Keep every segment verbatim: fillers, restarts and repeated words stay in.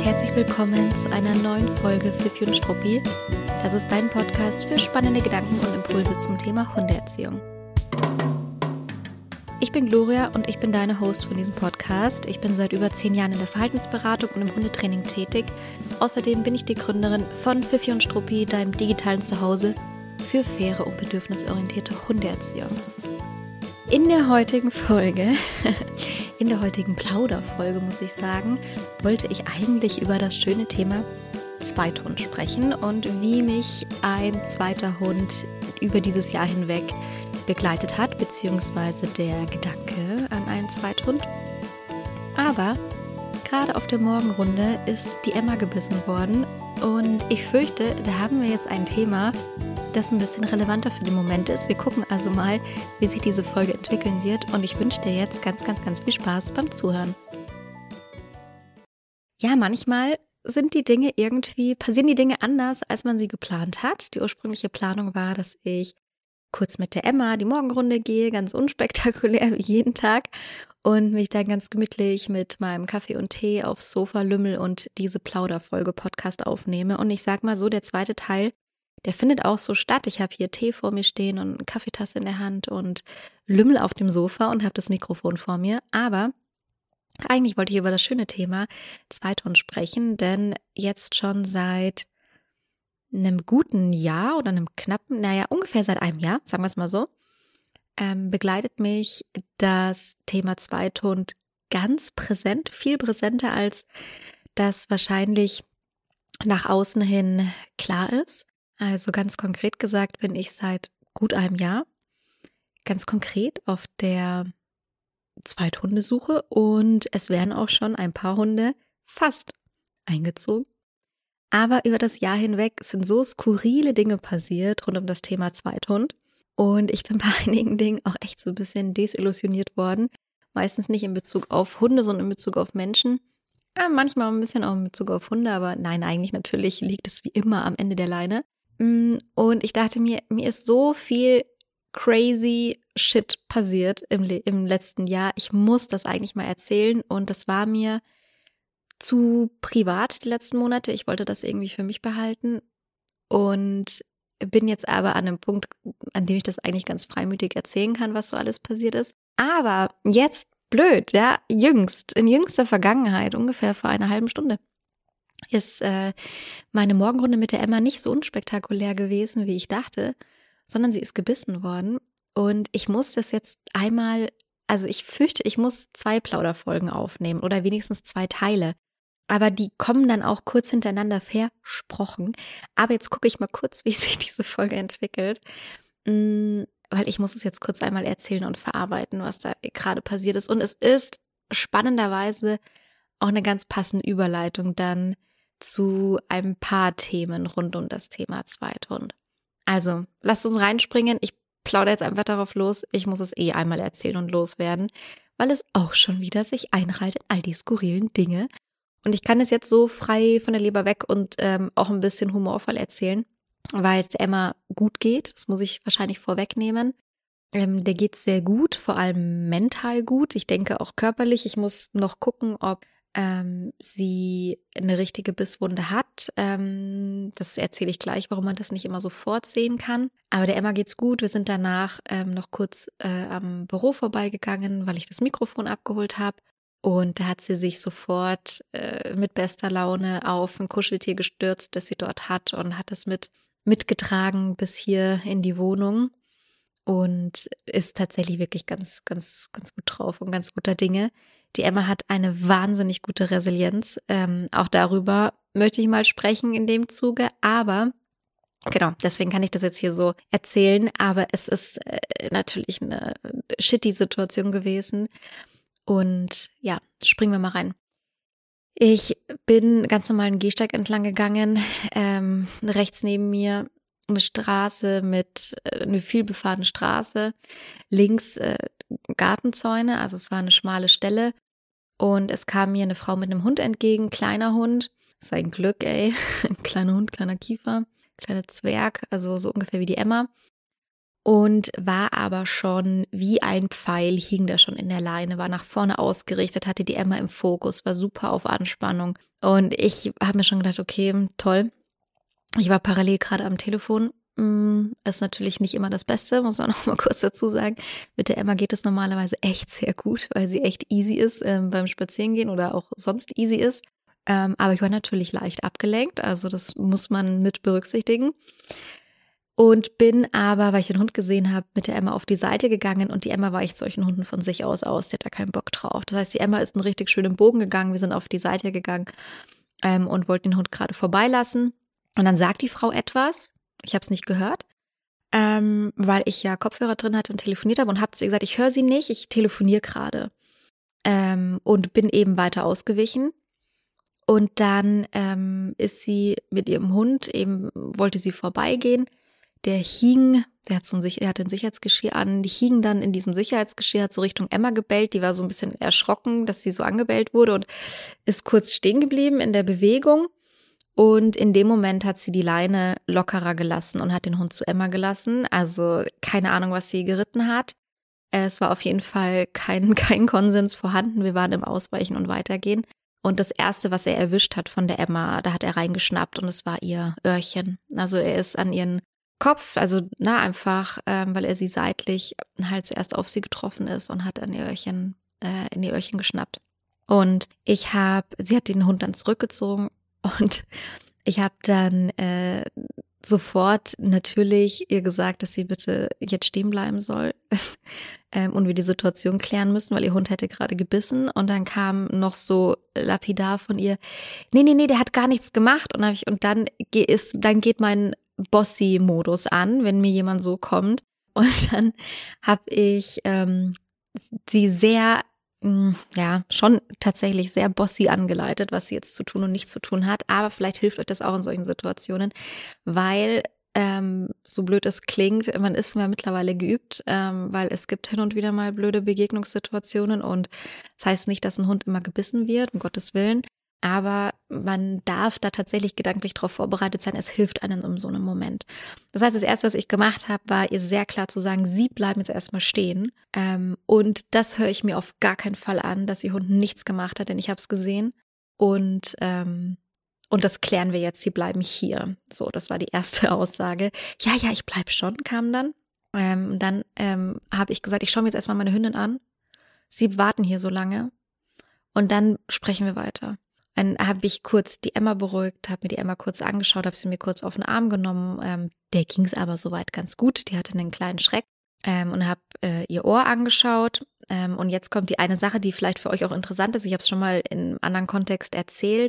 herzlich willkommen zu einer neuen Folge Fifi und Struppi. Das ist dein Podcast für spannende Gedanken und Impulse zum Thema Hundeerziehung. Ich bin Gloria und ich bin deine Host von diesem Podcast. Ich bin seit über zehn Jahren in der Verhaltensberatung und im Hundetraining tätig. Außerdem bin ich die Gründerin von Fifi und Struppi, deinem digitalen Zuhause für faire und bedürfnisorientierte Hundeerziehung. In der heutigen Folge, in der heutigen Plauderfolge muss ich sagen, wollte ich eigentlich über das schöne Thema Zweithund sprechen und wie mich ein zweiter Hund über dieses Jahr hinweg begleitet hat, beziehungsweise der Gedanke an einen Zweithund. Aber gerade auf der Morgenrunde ist die Emma gebissen worden und ich fürchte, da haben wir jetzt ein Thema, das ein bisschen relevanter für den Moment ist. Wir gucken also mal, wie sich diese Folge entwickeln wird und ich wünsche dir jetzt ganz, ganz, ganz viel Spaß beim Zuhören. Ja, manchmal sind die Dinge irgendwie, passieren die Dinge anders, als man sie geplant hat. Die ursprüngliche Planung war, dass ich kurz mit der Emma die Morgenrunde gehe, ganz unspektakulär wie jeden Tag und mich dann ganz gemütlich mit meinem Kaffee und Tee aufs Sofa lümmel und diese Plauderfolge Podcast aufnehme. Und ich sag mal so, der zweite Teil, der findet auch so statt. Ich habe hier Tee vor mir stehen und eine Kaffeetasse in der Hand und lümmel auf dem Sofa und habe das Mikrofon vor mir. Aber eigentlich wollte ich über das schöne Thema Zweithund sprechen, denn jetzt schon seit einem guten Jahr oder einem knappen, naja, ungefähr seit einem Jahr, sagen wir es mal so, ähm, begleitet mich das Thema Zweithund ganz präsent, viel präsenter, als das wahrscheinlich nach außen hin klar ist. Also ganz konkret gesagt bin ich seit gut einem Jahr ganz konkret auf der Zweithundesuche und es werden auch schon ein paar Hunde fast eingezogen. Aber über das Jahr hinweg sind so skurrile Dinge passiert rund um das Thema Zweithund und ich bin bei einigen Dingen auch echt so ein bisschen desillusioniert worden. Meistens nicht in Bezug auf Hunde, sondern in Bezug auf Menschen. Ja, manchmal ein bisschen auch in Bezug auf Hunde, aber nein, eigentlich natürlich liegt es wie immer am Ende der Leine. Und ich dachte mir, mir ist so viel crazy Shit passiert im, im letzten Jahr. Ich muss das eigentlich mal erzählen und das war mir zu privat die letzten Monate. Ich wollte das irgendwie für mich behalten und bin jetzt aber an einem Punkt, an dem ich das eigentlich ganz freimütig erzählen kann, was so alles passiert ist. Aber jetzt blöd, ja, jüngst, in jüngster Vergangenheit, ungefähr vor einer halben Stunde, ist äh, meine Morgenrunde mit der Emma nicht so unspektakulär gewesen, wie ich dachte, sondern sie ist gebissen worden und ich muss das jetzt einmal, also ich fürchte, ich muss zwei Plauderfolgen aufnehmen oder wenigstens zwei Teile, aber die kommen dann auch kurz hintereinander versprochen, aber jetzt gucke ich mal kurz, wie sich diese Folge entwickelt, weil ich muss es jetzt kurz einmal erzählen und verarbeiten, was da gerade passiert ist und es ist spannenderweise auch eine ganz passende Überleitung dann zu ein paar Themen rund um das Thema Zweithund. Also, lasst uns reinspringen. Ich plaudere jetzt einfach darauf los. Ich muss es eh einmal erzählen und loswerden, weil es auch schon wieder sich einreiht in all die skurrilen Dinge. Und ich kann es jetzt so frei von der Leber weg und ähm, auch ein bisschen humorvoll erzählen, weil es der Emma gut geht. Das muss ich wahrscheinlich vorwegnehmen. Ähm, der geht sehr gut, vor allem mental gut. Ich denke auch körperlich. Ich muss noch gucken, ob ähm, sie eine richtige Bisswunde hat. Ähm, das erzähle ich gleich, warum man das nicht immer sofort sehen kann. Aber der Emma geht's gut. Wir sind danach ähm, noch kurz äh, am Büro vorbeigegangen, weil ich das Mikrofon abgeholt habe. Und da hat sie sich sofort äh, mit bester Laune auf ein Kuscheltier gestürzt, das sie dort hat und hat es mit mitgetragen bis hier in die Wohnung. Und ist tatsächlich wirklich ganz, ganz, ganz gut drauf und ganz guter Dinge. Die Emma hat eine wahnsinnig gute Resilienz. Ähm, auch darüber möchte ich mal sprechen in dem Zuge. Aber genau, deswegen kann ich das jetzt hier so erzählen. Aber es ist äh, natürlich eine shitty Situation gewesen. Und ja, springen wir mal rein. Ich bin ganz normal einen Gehsteig entlang gegangen. Ähm, rechts neben mir eine Straße mit, eine vielbefahrene Straße, links äh, Gartenzäune, also es war eine schmale Stelle und es kam mir eine Frau mit einem Hund entgegen, kleiner Hund, das ist ein Glück, ey, kleiner Hund, kleiner Kiefer, kleiner Zwerg, also so ungefähr wie die Emma und war aber schon wie ein Pfeil, hing da schon in der Leine, war nach vorne ausgerichtet, hatte die Emma im Fokus, war super auf Anspannung. Und ich habe mir schon gedacht, okay, toll. Ich war parallel gerade am Telefon. Ist natürlich nicht immer das Beste, muss man auch mal kurz dazu sagen. Mit der Emma geht es normalerweise echt sehr gut, weil sie echt easy ist ähm, beim Spazierengehen oder auch sonst easy ist. Ähm, aber ich war natürlich leicht abgelenkt, also das muss man mit berücksichtigen. Und bin aber, weil ich den Hund gesehen habe, mit der Emma auf die Seite gegangen und die Emma weicht solchen Hunden von sich aus aus, die hat da keinen Bock drauf. Das heißt, die Emma ist einen richtig schönen Bogen gegangen, wir sind auf die Seite gegangen ähm, und wollten den Hund gerade vorbeilassen. Und dann sagt die Frau etwas, ich habe es nicht gehört, ähm, weil ich ja Kopfhörer drin hatte und telefoniert habe und habe zu ihr gesagt, ich höre sie nicht, ich telefoniere gerade ähm, und bin eben weiter ausgewichen. Und dann ähm, ist sie mit ihrem Hund, eben wollte sie vorbeigehen, der hing, der hat so ein, der hatte ein Sicherheitsgeschirr an, die hing dann in diesem Sicherheitsgeschirr, hat so Richtung Emma gebellt, die war so ein bisschen erschrocken, dass sie so angebellt wurde und ist kurz stehen geblieben in der Bewegung. Und in dem Moment hat sie die Leine lockerer gelassen und hat den Hund zu Emma gelassen. Also keine Ahnung, was sie geritten hat. Es war auf jeden Fall kein, kein Konsens vorhanden. Wir waren im Ausweichen und Weitergehen. Und das Erste, was er erwischt hat von der Emma, da hat er reingeschnappt und es war ihr Öhrchen. Also er ist an ihren Kopf, also na einfach, ähm, weil er sie seitlich halt zuerst auf sie getroffen ist und hat an ihr Öhrchen, äh, in ihr Öhrchen geschnappt. Und ich habe, sie hat den Hund dann zurückgezogen. Und ich habe dann äh, sofort natürlich ihr gesagt, dass sie bitte jetzt stehen bleiben soll ähm, und wir die Situation klären müssen, weil ihr Hund hätte gerade gebissen. Und dann kam noch so lapidar von ihr, nee, nee, nee, der hat gar nichts gemacht. Und dann, hab ich, und dann, ist, dann geht mein Bossy-Modus an, wenn mir jemand so kommt. Und dann habe ich ähm, sie sehr ja, schon tatsächlich sehr bossy angeleitet, was sie jetzt zu tun und nicht zu tun hat. Aber vielleicht hilft euch das auch in solchen Situationen, weil, ähm, so blöd es klingt, man ist mir mittlerweile geübt, ähm, weil es gibt hin und wieder mal blöde Begegnungssituationen und das heißt nicht, dass ein Hund immer gebissen wird, um Gottes Willen. Aber man darf da tatsächlich gedanklich darauf vorbereitet sein, es hilft einem in so einem Moment. Das heißt, das Erste, was ich gemacht habe, war ihr sehr klar zu sagen, sie bleiben jetzt erstmal stehen. Ähm, und das höre ich mir auf gar keinen Fall an, dass ihr Hund nichts gemacht hat, denn ich habe es gesehen. Und, ähm, und das klären wir jetzt, sie bleiben hier. So, das war die erste Aussage. Ja, ja, ich bleib schon, kam dann. Ähm, dann ähm, habe ich gesagt, ich schaue mir jetzt erstmal meine Hündin an. Sie warten hier so lange. Und dann sprechen wir weiter. Dann habe ich kurz die Emma beruhigt, habe mir die Emma kurz angeschaut, habe sie mir kurz auf den Arm genommen. Ähm, der ging es aber soweit ganz gut. Die hatte einen kleinen Schreck ähm, und habe äh, ihr Ohr angeschaut. Ähm, und jetzt kommt die eine Sache, die vielleicht für euch auch interessant ist. Ich habe es schon mal in einem anderen Kontext erzählt.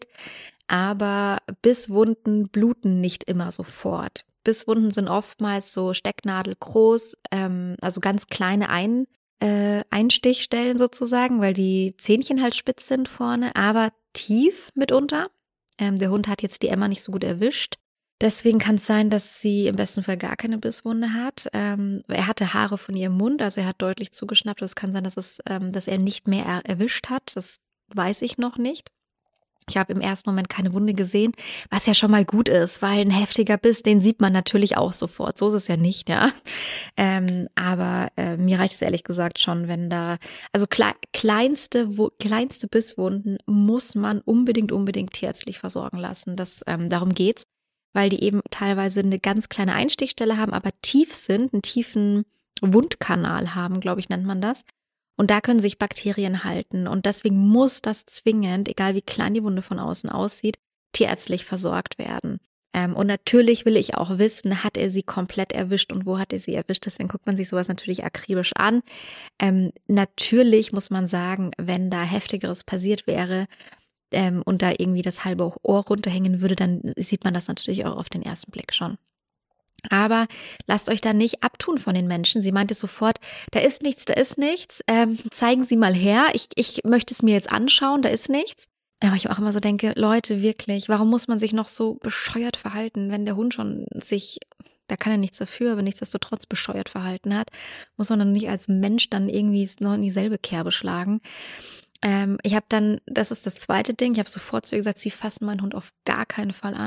Aber Bisswunden bluten nicht immer sofort. Bisswunden sind oftmals so stecknadelgroß, ähm, also ganz kleine Ein Äh, Einstichstellen sozusagen, weil die Zähnchen halt spitz sind vorne, aber tief mitunter. Ähm, der Hund hat jetzt die Emma nicht so gut erwischt. Deswegen kann es sein, dass sie im besten Fall gar keine Bisswunde hat. Ähm, er hatte Haare von ihrem Mund, also er hat deutlich zugeschnappt. Es kann sein, dass, es, ähm, dass er nicht mehr er erwischt hat. Das weiß ich noch nicht. Ich habe im ersten Moment keine Wunde gesehen, was ja schon mal gut ist, weil ein heftiger Biss, den sieht man natürlich auch sofort. So ist es ja nicht, ja. Ähm, aber äh, mir reicht es ehrlich gesagt schon, wenn da, also kle- kleinste, wo, kleinste Bisswunden muss man unbedingt, unbedingt tierärztlich versorgen lassen. Das, ähm, darum geht's, weil die eben teilweise eine ganz kleine Einstichstelle haben, aber tief sind, einen tiefen Wundkanal haben, glaube ich, nennt man das. Und da können sich Bakterien halten und deswegen muss das zwingend, egal wie klein die Wunde von außen aussieht, tierärztlich versorgt werden. Ähm, und natürlich will ich auch wissen, hat er sie komplett erwischt und wo hat er sie erwischt? Deswegen guckt man sich sowas natürlich akribisch an. Ähm, natürlich muss man sagen, wenn da Heftigeres passiert wäre ähm, und da irgendwie das halbe Ohr runterhängen würde, dann sieht man das natürlich auch auf den ersten Blick schon. Aber lasst euch da nicht abtun von den Menschen. Sie meinte sofort, da ist nichts, da ist nichts. Ähm, zeigen Sie mal her. Ich, ich möchte es mir jetzt anschauen, da ist nichts. Aber ich auch immer so denke, Leute, wirklich, warum muss man sich noch so bescheuert verhalten, wenn der Hund schon sich, da kann er nichts dafür, aber nichtsdestotrotz bescheuert verhalten hat, muss man dann nicht als Mensch dann irgendwie noch in dieselbe Kerbe schlagen. Ähm, ich habe dann, das ist das zweite Ding, ich habe sofort zu ihr gesagt, Sie fassen meinen Hund auf gar keinen Fall an.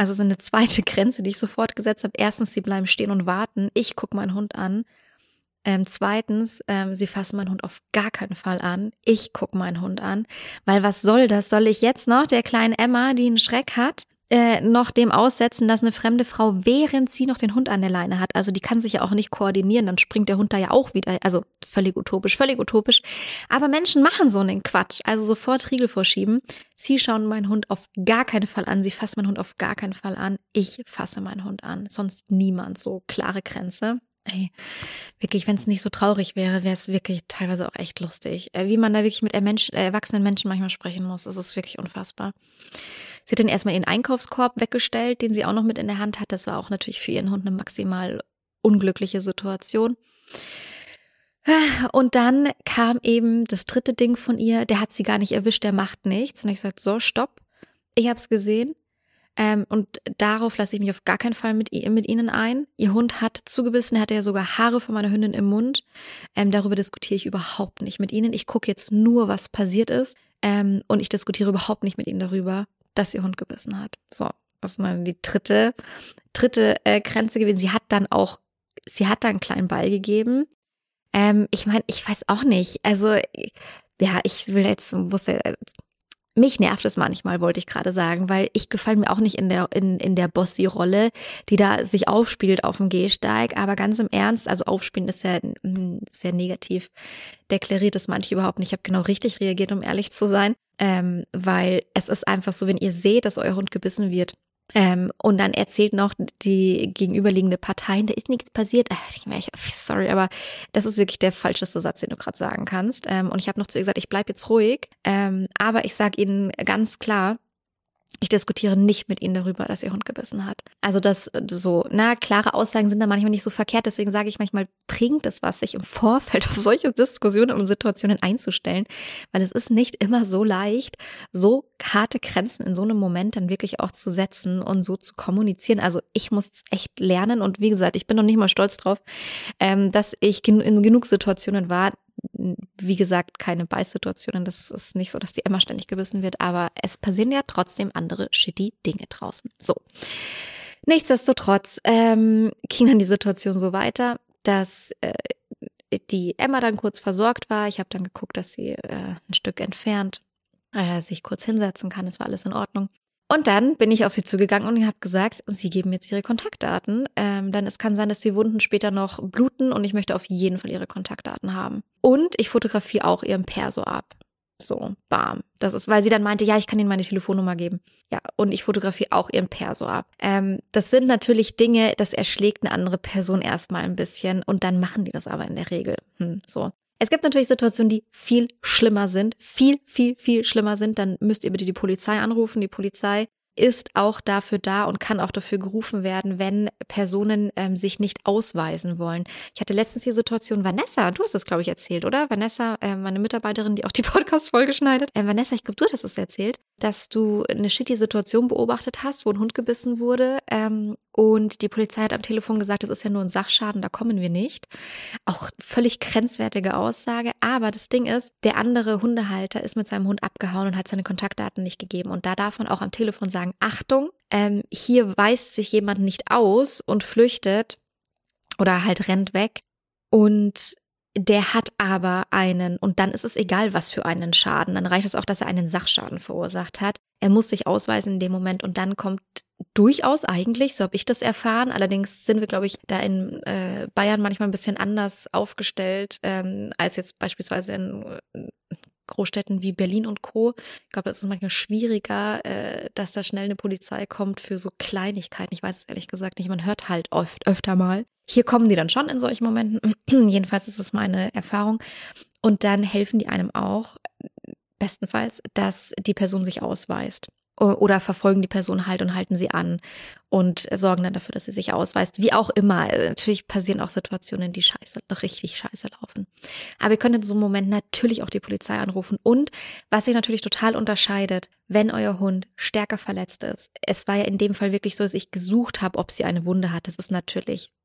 Also so eine zweite Grenze, die ich sofort gesetzt habe. Erstens, sie bleiben stehen und warten. Ich gucke meinen Hund an. Ähm, zweitens, ähm, sie fassen meinen Hund auf gar keinen Fall an. Ich gucke meinen Hund an. Weil was soll das? Soll ich jetzt noch der kleinen Emma, die einen Schreck hat, äh, noch dem aussetzen, dass eine fremde Frau, während sie noch den Hund an der Leine hat, also die kann sich ja auch nicht koordinieren, dann springt der Hund da ja auch wieder, also völlig utopisch, völlig utopisch. Aber Menschen machen so einen Quatsch, also sofort Riegel vorschieben. Sie schauen meinen Hund auf gar keinen Fall an, sie fassen meinen Hund auf gar keinen Fall an. Ich fasse meinen Hund an, sonst niemand, so klare Grenze. Ey, wirklich, wenn es nicht so traurig wäre, wäre es wirklich teilweise auch echt lustig. Wie man da wirklich mit Mensch, äh, erwachsenen Menschen manchmal sprechen muss, das ist wirklich unfassbar. Sie hat dann erstmal ihren Einkaufskorb weggestellt, den sie auch noch mit in der Hand hat. Das war auch natürlich für ihren Hund eine maximal unglückliche Situation. Und dann kam eben das dritte Ding von ihr, der hat sie gar nicht erwischt, der macht nichts. Und ich sagte, so, stopp, ich habe es gesehen. Ähm, und darauf lasse ich mich auf gar keinen Fall mit, mit ihnen ein. Ihr Hund hat zugebissen, er hatte ja sogar Haare von meiner Hündin im Mund. Ähm, darüber diskutiere ich überhaupt nicht mit ihnen. Ich gucke jetzt nur, was passiert ist. Ähm, und ich diskutiere überhaupt nicht mit ihnen darüber, dass ihr Hund gebissen hat. So, das ist dann die dritte, dritte äh, Grenze gewesen. Sie hat dann auch, sie hat dann einen kleinen Ball gegeben. Ähm, ich meine, ich weiß auch nicht. Also, ja, ich will jetzt, wusste, mich nervt es manchmal, wollte ich gerade sagen, weil ich gefalle mir auch nicht in der in in der Bossi-Rolle, die da sich aufspielt auf dem Gehsteig. Aber ganz im Ernst, also aufspielen ist ja sehr negativ deklariert, das manche überhaupt nicht. Ich habe genau richtig reagiert, um ehrlich zu sein, ähm, weil es ist einfach so, wenn ihr seht, dass euer Hund gebissen wird, Ähm, und dann erzählt noch die gegenüberliegende Partei, da ist nichts passiert. Ach, ich meine, sorry, aber das ist wirklich der falscheste Satz, den du gerade sagen kannst. Ähm, und ich habe noch zu ihr gesagt, ich bleib jetzt ruhig. Ähm, aber ich sage ihnen ganz klar, ich diskutiere nicht mit ihnen darüber, dass ihr Hund gebissen hat. Also das so, na, klare Aussagen sind da manchmal nicht so verkehrt. Deswegen sage ich manchmal, bringt es was, sich im Vorfeld auf solche Diskussionen und Situationen einzustellen. Weil es ist nicht immer so leicht, so harte Grenzen in so einem Moment dann wirklich auch zu setzen und so zu kommunizieren. Also ich muss echt lernen. Und wie gesagt, ich bin noch nicht mal stolz drauf, ähm, dass ich in genug Situationen war. Wie gesagt, keine Beißsituationen. Das ist nicht so, dass die Emma ständig gebissen wird, aber es passieren ja trotzdem andere shitty Dinge draußen. So. Nichtsdestotrotz ähm, ging dann die Situation so weiter, dass äh, die Emma dann kurz versorgt war. Ich habe dann geguckt, dass sie äh, ein Stück entfernt äh, sich kurz hinsetzen kann. Es war alles in Ordnung. Und dann bin ich auf sie zugegangen und habe gesagt, sie geben jetzt ihre Kontaktdaten, ähm, denn es kann sein, dass die Wunden später noch bluten und ich möchte auf jeden Fall ihre Kontaktdaten haben. Und ich fotografiere auch ihren Perso ab. So, bam. Das ist, weil sie dann meinte, ja, ich kann Ihnen meine Telefonnummer geben. Ja, und ich fotografiere auch ihren Perso ab. Ähm, das sind natürlich Dinge, das erschlägt eine andere Person erstmal ein bisschen und dann machen die das aber in der Regel. Hm, so. Es gibt natürlich Situationen, die viel schlimmer sind, viel, viel, viel schlimmer sind. Dann müsst ihr bitte die Polizei anrufen. Die Polizei ist auch dafür da und kann auch dafür gerufen werden, wenn Personen ähm, sich nicht ausweisen wollen. Ich hatte letztens die Situation, Vanessa, du hast es, glaube ich, erzählt, oder? Vanessa, äh, meine Mitarbeiterin, die auch die Podcast-Folge schneidet. Äh, Vanessa, ich glaube, du hast es erzählt, dass du eine shitty Situation beobachtet hast, wo ein Hund gebissen wurde ähm, und die Polizei hat am Telefon gesagt, das ist ja nur ein Sachschaden, da kommen wir nicht. Auch völlig grenzwertige Aussage, aber das Ding ist, der andere Hundehalter ist mit seinem Hund abgehauen und hat seine Kontaktdaten nicht gegeben und da darf man auch am Telefon sagen, Achtung, ähm, hier weist sich jemand nicht aus und flüchtet oder halt rennt weg und der hat aber einen, und dann ist es egal, was für einen Schaden, dann reicht es auch, dass er einen Sachschaden verursacht hat. Er muss sich ausweisen in dem Moment und dann kommt durchaus eigentlich, so habe ich das erfahren, allerdings sind wir, glaube ich, da in äh, Bayern manchmal ein bisschen anders aufgestellt, ähm, als jetzt beispielsweise in äh, Großstädten wie Berlin und Co. Ich glaube, das ist manchmal schwieriger, äh, dass da schnell eine Polizei kommt für so Kleinigkeiten. Ich weiß es ehrlich gesagt nicht, man hört halt oft, öfter mal. Hier kommen die dann schon in solchen Momenten, jedenfalls ist das meine Erfahrung. Und dann helfen die einem auch, bestenfalls, dass die Person sich ausweist. Oder verfolgen die Person halt und halten sie an und sorgen dann dafür, dass sie sich ausweist. Wie auch immer. Natürlich passieren auch Situationen, die scheiße, richtig scheiße laufen. Aber ihr könnt in so einem Moment natürlich auch die Polizei anrufen. Und was sich natürlich total unterscheidet, wenn euer Hund stärker verletzt ist. Es war ja in dem Fall wirklich so, dass ich gesucht habe, ob sie eine Wunde hat. Das ist natürlich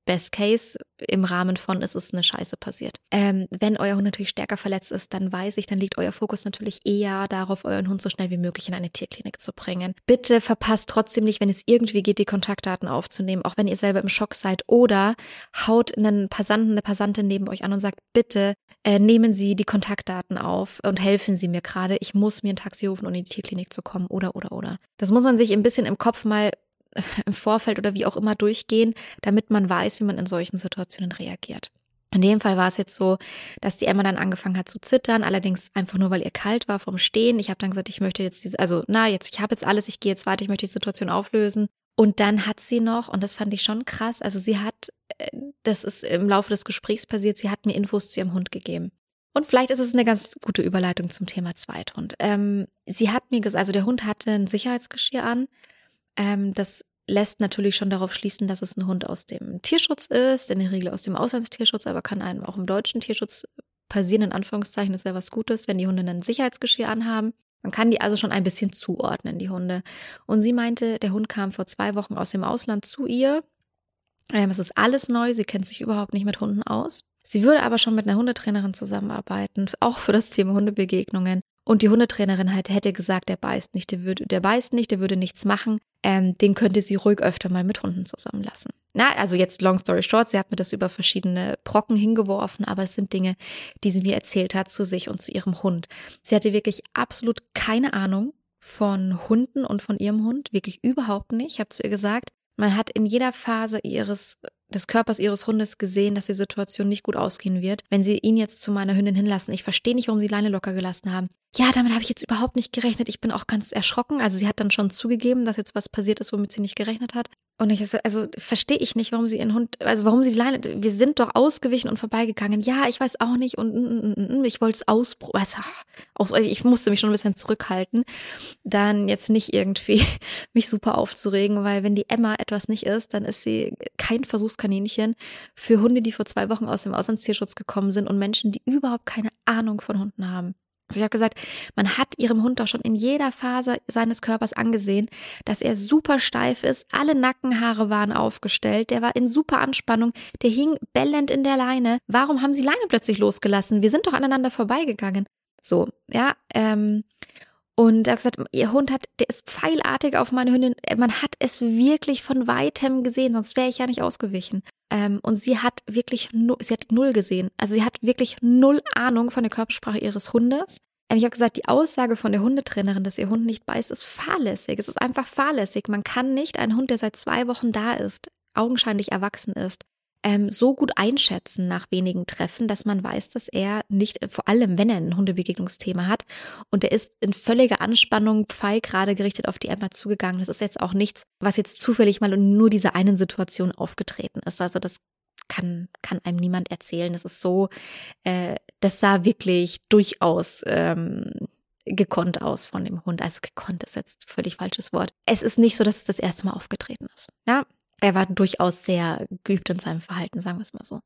Best Case im Rahmen von, es ist eine Scheiße passiert. Ähm, wenn euer Hund natürlich stärker verletzt ist, dann weiß ich, dann liegt euer Fokus natürlich eher darauf, euren Hund so schnell wie möglich in eine Tierklinik zu bringen. Bitte verpasst trotzdem nicht, wenn es irgendwie geht, die Kontaktdaten aufzunehmen, auch wenn ihr selber im Schock seid, oder haut einen Passanten, eine Passantin neben euch an und sagt, bitte äh, nehmen Sie die Kontaktdaten auf und helfen Sie mir gerade, ich muss mir ein Taxi rufen, um in die Tierklinik zu kommen, oder, oder, oder. Das muss man sich ein bisschen im Kopf mal im Vorfeld oder wie auch immer durchgehen, damit man weiß, wie man in solchen Situationen reagiert. In dem Fall war es jetzt so, dass die Emma dann angefangen hat zu zittern, allerdings einfach nur, weil ihr kalt war vom Stehen. Ich habe dann gesagt, ich möchte jetzt diese, also na, jetzt, ich habe jetzt alles, ich gehe jetzt weiter, ich möchte die Situation auflösen. Und dann hat sie noch, und das fand ich schon krass, also sie hat, das ist im Laufe des Gesprächs passiert, sie hat mir Infos zu ihrem Hund gegeben. Und vielleicht ist es eine ganz gute Überleitung zum Thema Zweithund. Ähm, sie hat mir gesagt, also der Hund hatte ein Sicherheitsgeschirr an. Ähm, das lässt natürlich schon darauf schließen, dass es ein Hund aus dem Tierschutz ist, in der Regel aus dem Auslandstierschutz, aber kann einem auch im deutschen Tierschutz passieren, in Anführungszeichen, ist ja was Gutes, wenn die Hunde ein Sicherheitsgeschirr anhaben. Man kann die also schon ein bisschen zuordnen, die Hunde. Und sie meinte, der Hund kam vor zwei Wochen aus dem Ausland zu ihr. Ähm, es ist alles neu, sie kennt sich überhaupt nicht mit Hunden aus. Sie würde aber schon mit einer Hundetrainerin zusammenarbeiten, auch für das Thema Hundebegegnungen. Und die Hundetrainerin halt hätte gesagt, der beißt nicht, der, würde, der beißt nicht, der würde nichts machen. Ähm, den könnte sie ruhig öfter mal mit Hunden zusammenlassen. Na, also jetzt long story short, sie hat mir das über verschiedene Brocken hingeworfen, aber es sind Dinge, die sie mir erzählt hat zu sich und zu ihrem Hund. Sie hatte wirklich absolut keine Ahnung von Hunden und von ihrem Hund, wirklich überhaupt nicht. Ich habe zu ihr gesagt, man hat in jeder Phase ihres des Körpers ihres Hundes gesehen, dass die Situation nicht gut ausgehen wird, wenn sie ihn jetzt zu meiner Hündin hinlassen. Ich verstehe nicht, warum sie die Leine locker gelassen haben. Ja, damit habe ich jetzt überhaupt nicht gerechnet. Ich bin auch ganz erschrocken. Also sie hat dann schon zugegeben, dass jetzt was passiert ist, womit sie nicht gerechnet hat. Und ich, also verstehe ich nicht, warum sie ihren Hund, also warum sie die Leine, wir sind doch ausgewichen und vorbeigegangen. Ja, ich weiß auch nicht und mm, mm, mm, ich wollte es ausprobieren. Aus, ich musste mich schon ein bisschen zurückhalten, dann jetzt nicht irgendwie mich super aufzuregen, weil wenn die Emma etwas nicht ist, dann ist sie kein Versuchskaninchen für Hunde, die vor zwei Wochen aus dem Auslandstierschutz gekommen sind und Menschen, die überhaupt keine Ahnung von Hunden haben. Also ich habe gesagt, man hat ihrem Hund doch schon in jeder Phase seines Körpers angesehen, dass er super steif ist, alle Nackenhaare waren aufgestellt, der war in super Anspannung, der hing bellend in der Leine. Warum haben sie Leine plötzlich losgelassen? Wir sind doch aneinander vorbeigegangen. So, ja, ähm, und er hat gesagt, ihr Hund hat, der ist pfeilartig auf meine Hündin, man hat es wirklich von weitem gesehen, sonst wäre ich ja nicht ausgewichen. Ähm, und sie hat wirklich, nu- sie hat null gesehen. Also sie hat wirklich null Ahnung von der Körpersprache ihres Hundes. Ähm, ich habe gesagt, die Aussage von der Hundetrainerin, dass ihr Hund nicht beißt, ist fahrlässig. Es ist einfach fahrlässig. Man kann nicht einen Hund, der seit zwei Wochen da ist, augenscheinlich erwachsen ist, ähm, so gut einschätzen nach wenigen Treffen, dass man weiß, dass er nicht, vor allem wenn er ein Hundebegegnungsthema hat und er ist in völliger Anspannung, Pfeil gerade gerichtet auf die Emma zugegangen. Das ist jetzt auch nichts, was jetzt zufällig mal in nur dieser einen Situation aufgetreten ist. Also das kann, kann einem niemand erzählen. Das ist so, äh, das sah wirklich durchaus ähm, gekonnt aus von dem Hund. Also gekonnt ist jetzt völlig falsches Wort. Es ist nicht so, dass es das erste Mal aufgetreten ist. Ja. Er war durchaus sehr geübt in seinem Verhalten, sagen wir es mal so.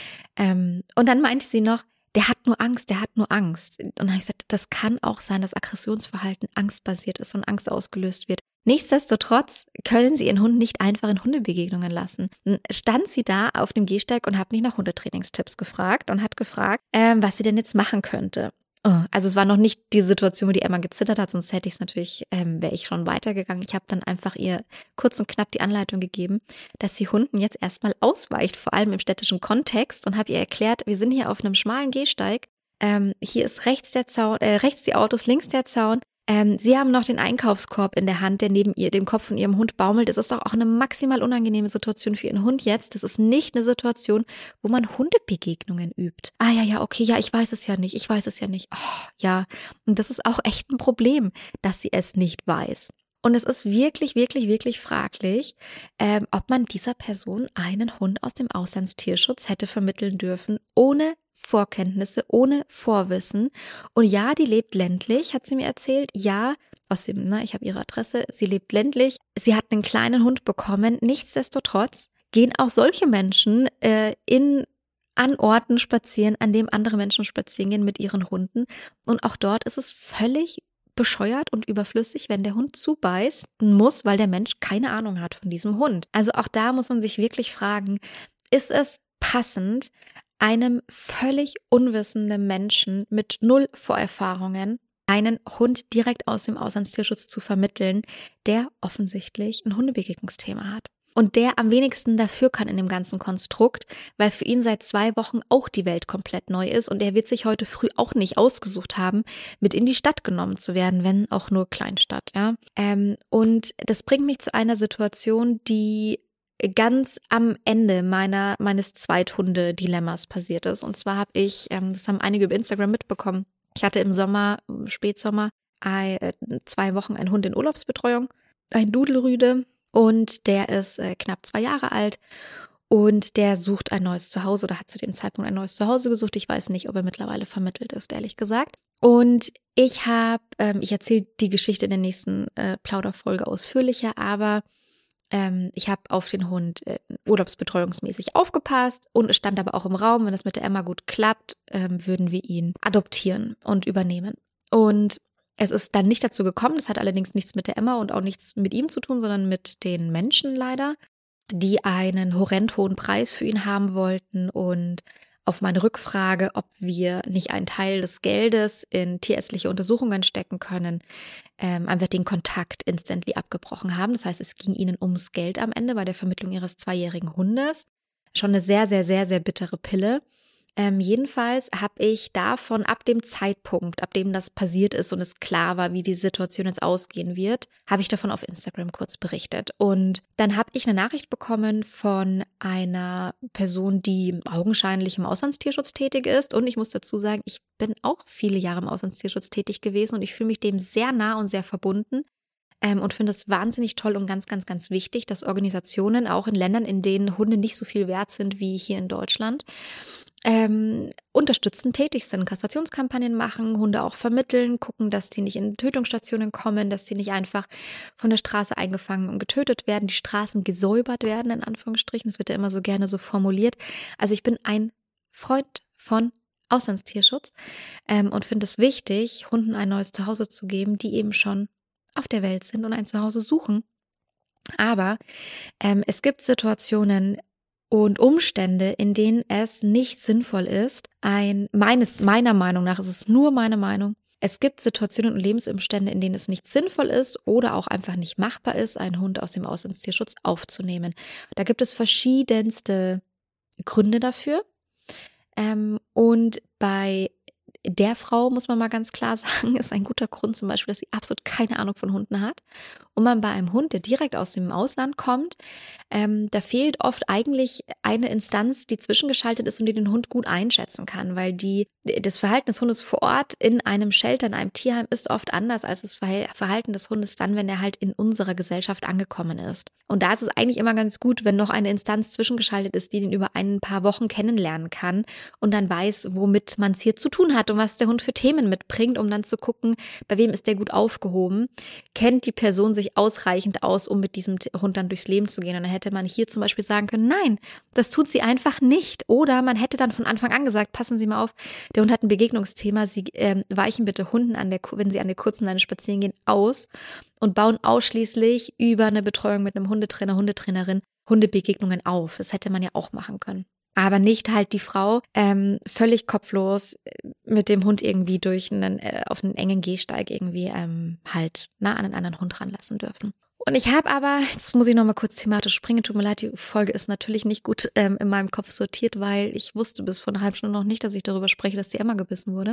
Ähm, und dann meinte sie noch, der hat nur Angst, der hat nur Angst. Und dann habe ich gesagt, das kann auch sein, dass Aggressionsverhalten angstbasiert ist und Angst ausgelöst wird. Nichtsdestotrotz können Sie Ihren Hund nicht einfach in Hundebegegnungen lassen. Dann stand sie da auf dem Gehsteig und hat mich nach Hundetrainingstipps gefragt und hat gefragt, ähm, was sie denn jetzt machen könnte. Oh, also es war noch nicht die Situation, wo die Emma gezittert hat, sonst hätte ich es natürlich, ähm, wäre ich schon weitergegangen. Ich habe dann einfach ihr kurz und knapp die Anleitung gegeben, dass sie Hunden jetzt erstmal ausweicht, vor allem im städtischen Kontext, und habe ihr erklärt, wir sind hier auf einem schmalen Gehsteig, ähm, hier ist rechts der Zaun, äh, rechts die Autos, links der Zaun. Ähm, sie haben noch den Einkaufskorb in der Hand, der neben ihr, dem Kopf von ihrem Hund baumelt. Das ist doch auch eine maximal unangenehme Situation für ihren Hund jetzt. Das ist nicht eine Situation, wo man Hundebegegnungen übt. Ah ja, ja, okay, ja, ich weiß es ja nicht, ich weiß es ja nicht. Oh, ja, und das ist auch echt ein Problem, dass sie es nicht weiß. Und es ist wirklich, wirklich, wirklich fraglich, ähm, ob man dieser Person einen Hund aus dem Auslandstierschutz hätte vermitteln dürfen, ohne Vorkenntnisse, ohne Vorwissen. Und ja, die lebt ländlich, hat sie mir erzählt. Ja, aus dem, ne, ich habe ihre Adresse, sie lebt ländlich. Sie hat einen kleinen Hund bekommen. Nichtsdestotrotz gehen auch solche Menschen äh, in an Orten spazieren, an dem andere Menschen spazieren gehen mit ihren Hunden. Und auch dort ist es völlig bescheuert und überflüssig, wenn der Hund zubeißen muss, weil der Mensch keine Ahnung hat von diesem Hund. Also auch da muss man sich wirklich fragen, ist es passend, einem völlig unwissenden Menschen mit null Vorerfahrungen einen Hund direkt aus dem Auslandstierschutz zu vermitteln, der offensichtlich ein Hundebegegnungsthema hat. Und der am wenigsten dafür kann in dem ganzen Konstrukt, weil für ihn seit zwei Wochen auch die Welt komplett neu ist und er wird sich heute früh auch nicht ausgesucht haben, mit in die Stadt genommen zu werden, wenn auch nur Kleinstadt. Ja? Ähm, und das bringt mich zu einer Situation, die ganz am Ende meiner meines Zweithunde-Dilemmas passiert ist. Und zwar habe ich, ähm, das haben einige über Instagram mitbekommen, ich hatte im Sommer, Spätsommer, äh, zwei Wochen einen Hund in Urlaubsbetreuung, ein Dudelrüde. Und der ist äh, knapp zwei Jahre alt und der sucht ein neues Zuhause oder hat zu dem Zeitpunkt ein neues Zuhause gesucht. Ich weiß nicht, ob er mittlerweile vermittelt ist, ehrlich gesagt. Und ich habe, ähm, ich erzähle die Geschichte in der nächsten äh, Plauderfolge ausführlicher, aber ähm, ich habe auf den Hund äh, urlaubsbetreuungsmäßig aufgepasst und es stand aber auch im Raum, wenn das mit der Emma gut klappt, ähm, würden wir ihn adoptieren und übernehmen. Und es ist dann nicht dazu gekommen, das hat allerdings nichts mit der Emma und auch nichts mit ihm zu tun, sondern mit den Menschen leider, die einen horrend hohen Preis für ihn haben wollten und auf meine Rückfrage, ob wir nicht einen Teil des Geldes in tierärztliche Untersuchungen stecken können, ähm, einfach den Kontakt instantly abgebrochen haben. Das heißt, es ging ihnen ums Geld am Ende bei der Vermittlung ihres zweijährigen Hundes. Schon eine sehr, sehr, sehr, sehr bittere Pille. Ähm, jedenfalls habe ich davon ab dem Zeitpunkt, ab dem das passiert ist und es klar war, wie die Situation jetzt ausgehen wird, habe ich davon auf Instagram kurz berichtet. Und dann habe ich eine Nachricht bekommen von einer Person, die augenscheinlich im Auslandstierschutz tätig ist. Und ich muss dazu sagen, ich bin auch viele Jahre im Auslandstierschutz tätig gewesen und ich fühle mich dem sehr nah und sehr verbunden. Ähm, und finde es wahnsinnig toll und ganz, ganz, ganz wichtig, dass Organisationen auch in Ländern, in denen Hunde nicht so viel wert sind wie hier in Deutschland, ähm, unterstützend tätig sind, Kastrationskampagnen machen, Hunde auch vermitteln, gucken, dass die nicht in Tötungsstationen kommen, dass sie nicht einfach von der Straße eingefangen und getötet werden, die Straßen gesäubert werden, in Anführungsstrichen. Das wird ja immer so gerne so formuliert. Also ich bin ein Freund von Auslandstierschutz ähm, und finde es wichtig, Hunden ein neues Zuhause zu geben, die eben schon auf der Welt sind und ein Zuhause suchen. Aber ähm, es gibt Situationen und Umstände, in denen es nicht sinnvoll ist, ein, meines, meiner Meinung nach, es ist nur meine Meinung, es gibt Situationen und Lebensumstände, in denen es nicht sinnvoll ist oder auch einfach nicht machbar ist, einen Hund aus dem Auslandstierschutz aufzunehmen. Da gibt es verschiedenste Gründe dafür. Ähm, und bei der Frau, muss man mal ganz klar sagen, ist ein guter Grund zum Beispiel, dass sie absolut keine Ahnung von Hunden hat. Und man bei einem Hund, der direkt aus dem Ausland kommt, ähm, da fehlt oft eigentlich eine Instanz, die zwischengeschaltet ist und die den Hund gut einschätzen kann, weil die, das Verhalten des Hundes vor Ort in einem Shelter, in einem Tierheim ist oft anders als das Verhalten des Hundes dann, wenn er halt in unserer Gesellschaft angekommen ist. Und da ist es eigentlich immer ganz gut, wenn noch eine Instanz zwischengeschaltet ist, die den über ein paar Wochen kennenlernen kann und dann weiß, womit man es hier zu tun hat und was der Hund für Themen mitbringt, um dann zu gucken, bei wem ist der gut aufgehoben, kennt die Person sich ausreichend aus, um mit diesem Hund dann durchs Leben zu gehen. Und dann hätte man hier zum Beispiel sagen können, nein, das tut sie einfach nicht. Oder man hätte dann von Anfang an gesagt, passen Sie mal auf, der Hund hat ein Begegnungsthema, Sie ähm, weichen bitte Hunden, an der, wenn sie an der kurzen Leine spazieren gehen, aus und bauen ausschließlich über eine Betreuung mit einem Hundetrainer, Hundetrainerin Hundebegegnungen auf. Das hätte man ja auch machen können. Aber nicht halt die Frau ähm, völlig kopflos mit dem Hund irgendwie durch einen, äh, auf einen engen Gehsteig irgendwie ähm, halt nah an einen anderen Hund ranlassen dürfen. Und ich habe aber, jetzt muss ich nochmal kurz thematisch springen, tut mir leid, die Folge ist natürlich nicht gut ähm, in meinem Kopf sortiert, weil ich wusste bis vor einer halben Stunde noch nicht, dass ich darüber spreche, dass die Emma gebissen wurde.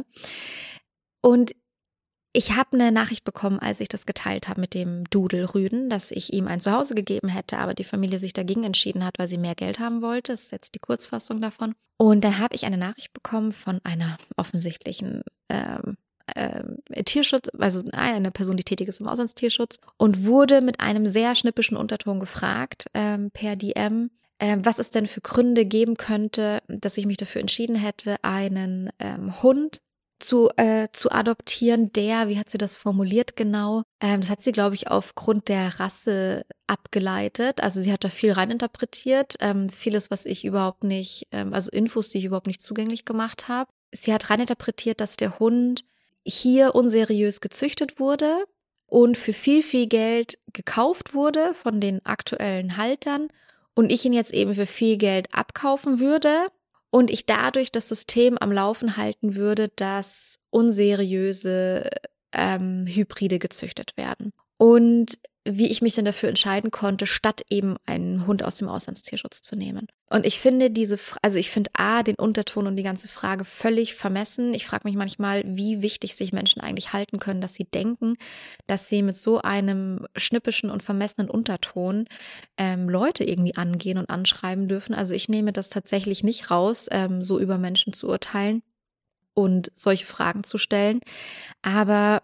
Und ich habe eine Nachricht bekommen, als ich das geteilt habe mit dem Dudelrüden, dass ich ihm ein Zuhause gegeben hätte, aber die Familie sich dagegen entschieden hat, weil sie mehr Geld haben wollte. Das ist jetzt die Kurzfassung davon. Und dann habe ich eine Nachricht bekommen von einer offensichtlichen ähm, ähm, Tierschutz, also einer Person, die tätig ist im Auslandstierschutz und wurde mit einem sehr schnippischen Unterton gefragt ähm, per D M, äh, was es denn für Gründe geben könnte, dass ich mich dafür entschieden hätte, einen ähm, Hund zu äh, zu adoptieren, der, wie hat sie das formuliert genau? Ähm, das hat sie, glaube ich, aufgrund der Rasse abgeleitet. Also sie hat da viel reininterpretiert, ähm, vieles, was ich überhaupt nicht, ähm, also Infos, die ich überhaupt nicht zugänglich gemacht habe. Sie hat reininterpretiert, dass der Hund hier unseriös gezüchtet wurde und für viel, viel Geld gekauft wurde von den aktuellen Haltern und ich ihn jetzt eben für viel Geld abkaufen würde und ich dadurch das System am Laufen halten würde, dass unseriöse ähm, Hybride gezüchtet werden. Und wie ich mich dann dafür entscheiden konnte, statt eben einen Hund aus dem Auslandstierschutz zu nehmen. Und ich finde diese, also ich finde A, den Unterton und die ganze Frage völlig vermessen. Ich frage mich manchmal, wie wichtig sich Menschen eigentlich halten können, dass sie denken, dass sie mit so einem schnippischen und vermessenen Unterton ähm, Leute irgendwie angehen und anschreiben dürfen. Also ich nehme das tatsächlich nicht raus, ähm, so über Menschen zu urteilen und solche Fragen zu stellen. Aber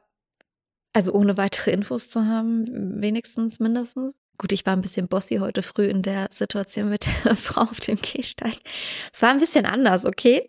also ohne weitere Infos zu haben, wenigstens, mindestens. Gut, ich war ein bisschen bossy heute früh in der Situation mit der Frau auf dem Gehsteig. Es war ein bisschen anders, okay?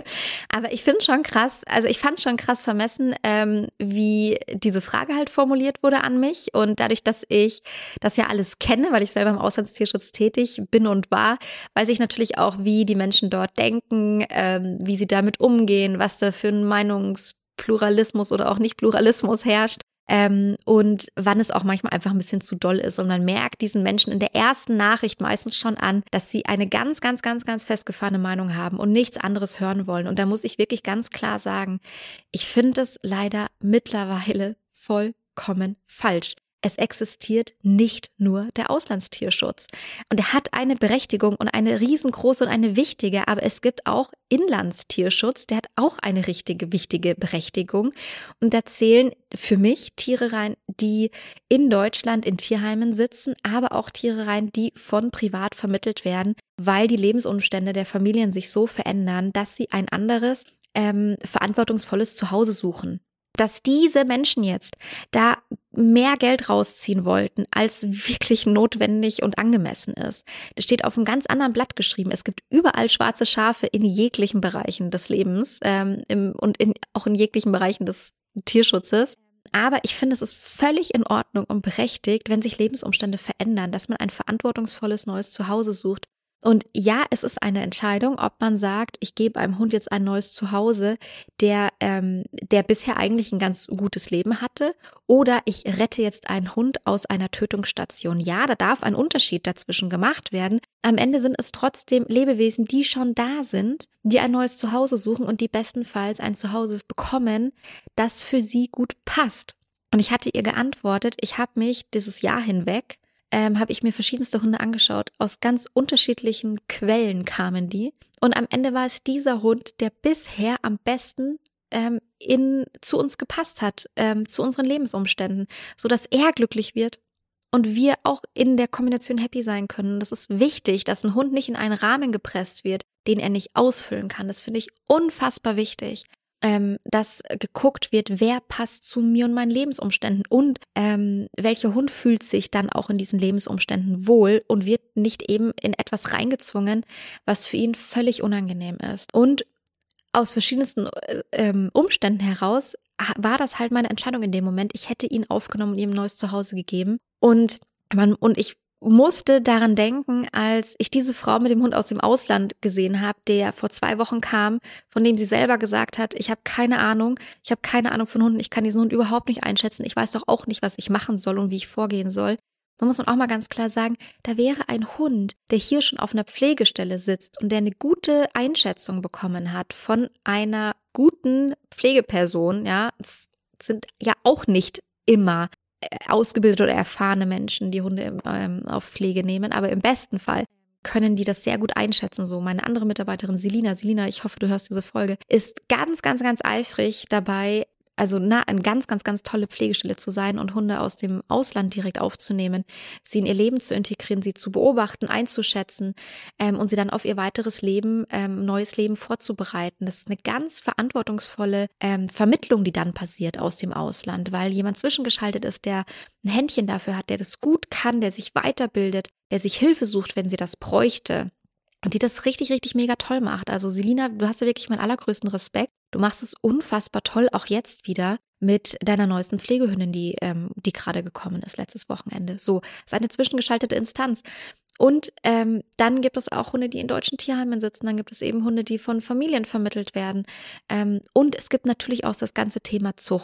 Aber ich finde schon krass, also ich fand schon krass vermessen, ähm, wie diese Frage halt formuliert wurde an mich. Und dadurch, dass ich das ja alles kenne, weil ich selber im Auslandstierschutz tätig bin und war, weiß ich natürlich auch, wie die Menschen dort denken, ähm, wie sie damit umgehen, was da für ein Meinungspluralismus oder auch Nicht-Pluralismus herrscht. Ähm, und wann es auch manchmal einfach ein bisschen zu doll ist. Und man merkt diesen Menschen in der ersten Nachricht meistens schon an, dass sie eine ganz, ganz, ganz, ganz festgefahrene Meinung haben und nichts anderes hören wollen. Und da muss ich wirklich ganz klar sagen, ich finde es leider mittlerweile vollkommen falsch. Es existiert nicht nur der Auslandstierschutz. Und er hat eine Berechtigung und eine riesengroße und eine wichtige, aber es gibt auch Inlandstierschutz, der hat auch eine richtige, wichtige Berechtigung. Und da zählen für mich Tiere rein, die in Deutschland in Tierheimen sitzen, aber auch Tiere rein, die von privat vermittelt werden, weil die Lebensumstände der Familien sich so verändern, dass sie ein anderes, ähm, verantwortungsvolles Zuhause suchen. Dass diese Menschen jetzt da mehr Geld rausziehen wollten, als wirklich notwendig und angemessen ist. Das steht auf einem ganz anderen Blatt geschrieben. Es gibt überall schwarze Schafe in jeglichen Bereichen des Lebens ähm, im, und in, auch in jeglichen Bereichen des Tierschutzes. Aber ich finde, es ist völlig in Ordnung und berechtigt, wenn sich Lebensumstände verändern, dass man ein verantwortungsvolles neues Zuhause sucht. Und ja, es ist eine Entscheidung, ob man sagt, ich gebe einem Hund jetzt ein neues Zuhause, der, ähm, der bisher eigentlich ein ganz gutes Leben hatte, oder ich rette jetzt einen Hund aus einer Tötungsstation. Ja, da darf ein Unterschied dazwischen gemacht werden. Am Ende sind es trotzdem Lebewesen, die schon da sind, die ein neues Zuhause suchen und die bestenfalls ein Zuhause bekommen, das für sie gut passt. Und ich hatte ihr geantwortet, ich habe mich dieses Jahr hinweg Ähm, habe ich mir verschiedenste Hunde angeschaut. Aus ganz unterschiedlichen Quellen kamen die. Und am Ende war es dieser Hund, der bisher am besten ähm, in, zu uns gepasst hat, ähm, zu unseren Lebensumständen, sodass er glücklich wird und wir auch in der Kombination happy sein können. Das ist wichtig, dass ein Hund nicht in einen Rahmen gepresst wird, den er nicht ausfüllen kann. Das finde ich unfassbar wichtig. Ähm, dass geguckt wird, wer passt zu mir und meinen Lebensumständen und ähm, welcher Hund fühlt sich dann auch in diesen Lebensumständen wohl und wird nicht eben in etwas reingezwungen, was für ihn völlig unangenehm ist. Und aus verschiedensten ähm, Umständen heraus war das halt meine Entscheidung in dem Moment. Ich hätte ihn aufgenommen und ihm ein neues Zuhause gegeben und man und ich musste daran denken, als ich diese Frau mit dem Hund aus dem Ausland gesehen habe, der vor zwei Wochen kam, von dem sie selber gesagt hat, ich habe keine Ahnung, ich habe keine Ahnung von Hunden, ich kann diesen Hund überhaupt nicht einschätzen, ich weiß doch auch nicht, was ich machen soll und wie ich vorgehen soll. Da muss man auch mal ganz klar sagen, da wäre ein Hund, der hier schon auf einer Pflegestelle sitzt und der eine gute Einschätzung bekommen hat von einer guten Pflegeperson, ja, es sind ja auch nicht immer ausgebildete oder erfahrene Menschen, die Hunde ähm, auf Pflege nehmen, aber im besten Fall können die das sehr gut einschätzen. So, meine andere Mitarbeiterin Selina, Selina, ich hoffe, du hörst diese Folge, ist ganz, ganz, ganz eifrig dabei, also na, eine ganz, ganz, ganz tolle Pflegestelle zu sein und Hunde aus dem Ausland direkt aufzunehmen, sie in ihr Leben zu integrieren, sie zu beobachten, einzuschätzen ähm, und sie dann auf ihr weiteres Leben, ähm, neues Leben vorzubereiten. Das ist eine ganz verantwortungsvolle ähm, Vermittlung, die dann passiert aus dem Ausland, weil jemand zwischengeschaltet ist, der ein Händchen dafür hat, der das gut kann, der sich weiterbildet, der sich Hilfe sucht, wenn sie das bräuchte. Und die das richtig, richtig mega toll macht. Also Selina, du hast ja wirklich meinen allergrößten Respekt. Du machst es unfassbar toll, auch jetzt wieder mit deiner neuesten Pflegehündin, die, ähm, die gerade gekommen ist, letztes Wochenende. So, ist eine zwischengeschaltete Instanz. Und ähm, dann gibt es auch Hunde, die in deutschen Tierheimen sitzen. Dann gibt es eben Hunde, die von Familien vermittelt werden. Ähm, und es gibt natürlich auch das ganze Thema Zucht.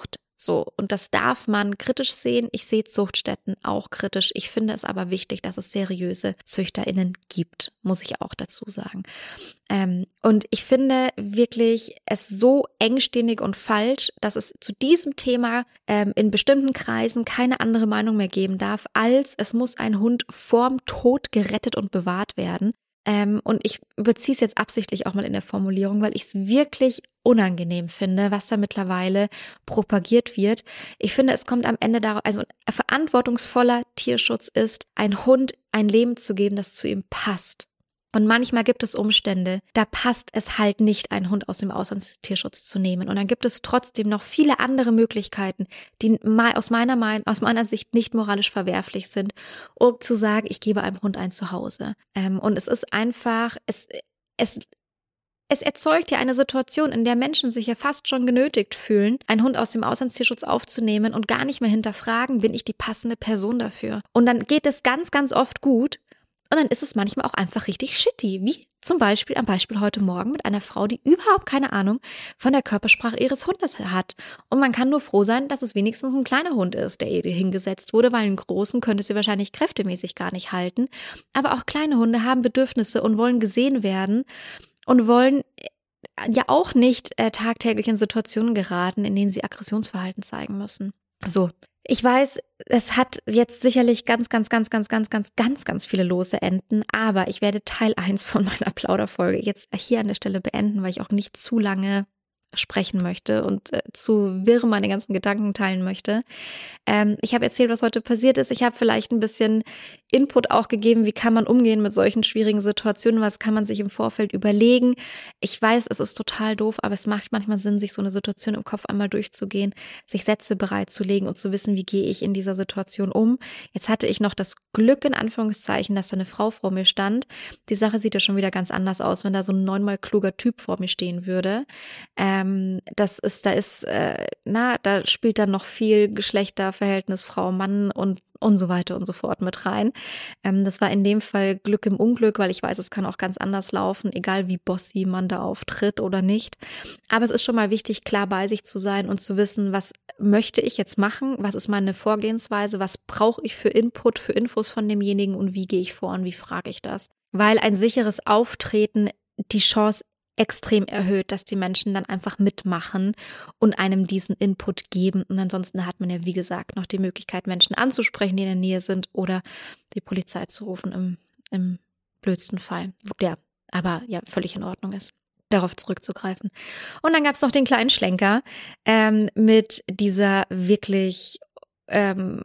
So, und das darf man kritisch sehen. Ich sehe Zuchtstätten auch kritisch. Ich finde es aber wichtig, dass es seriöse ZüchterInnen gibt, muss ich auch dazu sagen. Ähm, und ich finde wirklich es so engstirnig und falsch, dass es zu diesem Thema ähm, in bestimmten Kreisen keine andere Meinung mehr geben darf, als es muss ein Hund vorm Tod gerettet und bewahrt werden. Ähm, und ich überziehe es jetzt absichtlich auch mal in der Formulierung, weil ich es wirklich unangenehm finde, was da mittlerweile propagiert wird. Ich finde, es kommt am Ende darauf, also ein verantwortungsvoller Tierschutz ist, ein Hund ein Leben zu geben, das zu ihm passt. Und manchmal gibt es Umstände, da passt es halt nicht, einen Hund aus dem Auslandstierschutz zu nehmen. Und dann gibt es trotzdem noch viele andere Möglichkeiten, die aus meiner Meinung, aus meiner Sicht nicht moralisch verwerflich sind, um zu sagen, ich gebe einem Hund ein Zuhause. Ähm, und es ist einfach, es, es, es erzeugt ja eine Situation, in der Menschen sich ja fast schon genötigt fühlen, einen Hund aus dem Auslandstierschutz aufzunehmen und gar nicht mehr hinterfragen, bin ich die passende Person dafür? Und dann geht es ganz, ganz oft gut. Und dann ist es manchmal auch einfach richtig shitty, wie zum Beispiel am Beispiel heute Morgen mit einer Frau, die überhaupt keine Ahnung von der Körpersprache ihres Hundes hat. Und man kann nur froh sein, dass es wenigstens ein kleiner Hund ist, der ihr hingesetzt wurde, weil einen großen könnte sie wahrscheinlich kräftemäßig gar nicht halten. Aber auch kleine Hunde haben Bedürfnisse und wollen gesehen werden und wollen ja auch nicht äh, tagtäglich in Situationen geraten, in denen sie Aggressionsverhalten zeigen müssen. So. Ich weiß, es hat jetzt sicherlich ganz, ganz, ganz, ganz, ganz, ganz, ganz, ganz viele lose Enden, aber ich werde Teil eins von meiner Plauderfolge jetzt hier an der Stelle beenden, weil ich auch nicht zu lange sprechen möchte und äh, zu wirr meine ganzen Gedanken teilen möchte. Ähm, ich habe erzählt, was heute passiert ist. Ich habe vielleicht ein bisschen Input auch gegeben, wie kann man umgehen mit solchen schwierigen Situationen, was kann man sich im Vorfeld überlegen. Ich weiß, es ist total doof, aber es macht manchmal Sinn, sich so eine Situation im Kopf einmal durchzugehen, sich Sätze bereitzulegen und zu wissen, wie gehe ich in dieser Situation um. Jetzt hatte ich noch das Glück, in Anführungszeichen, dass da eine Frau vor mir stand. Die Sache sieht ja schon wieder ganz anders aus, wenn da so ein neunmal kluger Typ vor mir stehen würde. Ähm, Das ist, da ist, äh, na, da spielt dann noch viel Geschlechterverhältnis, Frau, Mann und und so weiter und so fort mit rein. Ähm, das war in dem Fall Glück im Unglück, weil ich weiß, es kann auch ganz anders laufen, egal wie bossy man da auftritt oder nicht. Aber es ist schon mal wichtig, klar bei sich zu sein und zu wissen, was möchte ich jetzt machen, was ist meine Vorgehensweise, was brauche ich für Input, für Infos von demjenigen und wie gehe ich vor und wie frage ich das. Weil ein sicheres Auftreten die Chance extrem erhöht, dass die Menschen dann einfach mitmachen und einem diesen Input geben. Und ansonsten hat man ja, wie gesagt, noch die Möglichkeit, Menschen anzusprechen, die in der Nähe sind oder die Polizei zu rufen im, im blödsten Fall. Ja, aber ja, völlig in Ordnung ist, darauf zurückzugreifen. Und dann gab es noch den kleinen Schlenker ähm, mit dieser wirklich, ähm,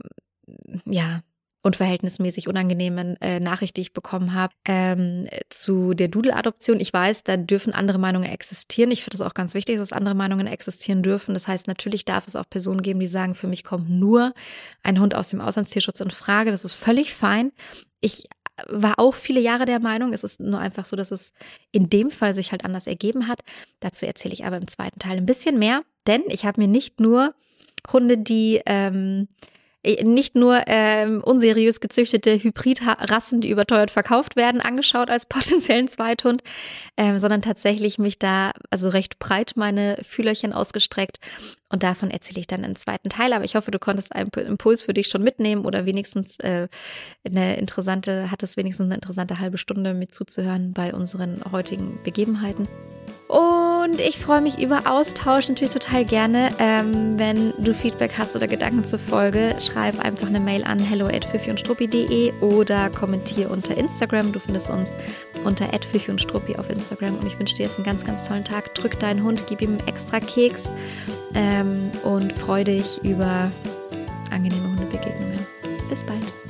ja, unverhältnismäßig unangenehmen äh, Nachricht, die ich bekommen habe, ähm, zu der Doodle-Adoption. Ich weiß, da dürfen andere Meinungen existieren. Ich finde es auch ganz wichtig, dass andere Meinungen existieren dürfen. Das heißt, natürlich darf es auch Personen geben, die sagen, für mich kommt nur ein Hund aus dem Auslandstierschutz in Frage. Das ist völlig fein. Ich war auch viele Jahre der Meinung, es ist nur einfach so, dass es in dem Fall sich halt anders ergeben hat. Dazu erzähle ich aber im zweiten Teil ein bisschen mehr, denn ich habe mir nicht nur Hunde, die ähm, nicht nur ähm, unseriös gezüchtete Hybridrassen, die überteuert verkauft werden, angeschaut als potenziellen Zweithund, ähm, sondern tatsächlich mich da also recht breit meine Fühlerchen ausgestreckt und davon erzähle ich dann im zweiten Teil. Aber ich hoffe, du konntest einen Impuls für dich schon mitnehmen oder wenigstens äh, eine interessante, hattest wenigstens eine interessante halbe Stunde mit zuzuhören bei unseren heutigen Begebenheiten. Und ich freue mich über Austausch natürlich total gerne. Ähm, wenn du Feedback hast oder Gedanken zur Folge, schreib einfach eine Mail an hello at pfiffi und struppi punkt de oder kommentier unter Instagram. Du findest uns unter at pfiffi und struppi auf Instagram. Und ich wünsche dir jetzt einen ganz, ganz tollen Tag. Drück deinen Hund, gib ihm einen extra Keks ähm, und freu dich über angenehme Hundebegegnungen. Bis bald.